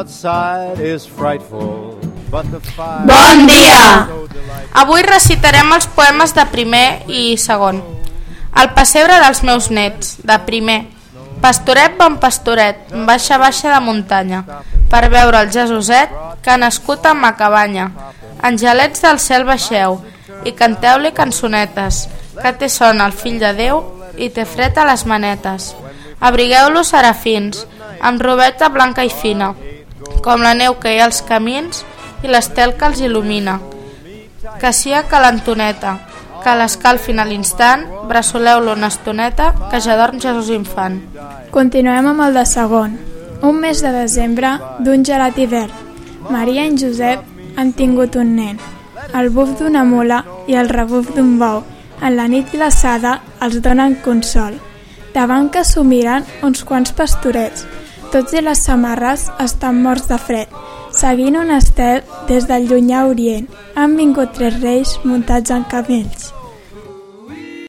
outside is frightful, but the fire... Bon dia! Avui recitarem els poemes de primer i segon. El pessebre dels meus nets, de primer. Pastoret, bon pastoret, baixa, baixa de muntanya, per veure el Jesuset que ha nascut en ma cabanya. Angelets del cel baixeu, i canteu-li cançonetes, que té son el fill de Déu i té fred a les manetes. Abrigueu-los serafins, amb robeta blanca i fina, com la neu que hi ha als camins i l'estel que els il·lumina. Que sia calentoneta, que l'escalfin a l'instant, bressoleu-lo una estoneta, que ja dorm Jesús infant. Continuem amb el de segon. Un mes de desembre, d'un gelat hivern, Maria i Josep han tingut un nen. El buf d'una mula i el rebuf d'un bou, en la nit glaçada els donen consol. Davant que s'ho miren uns quants pastorets, tots i les samarres estan morts de fred. Seguint un estel des del llunyà orient, han vingut 3 reis muntats en camells.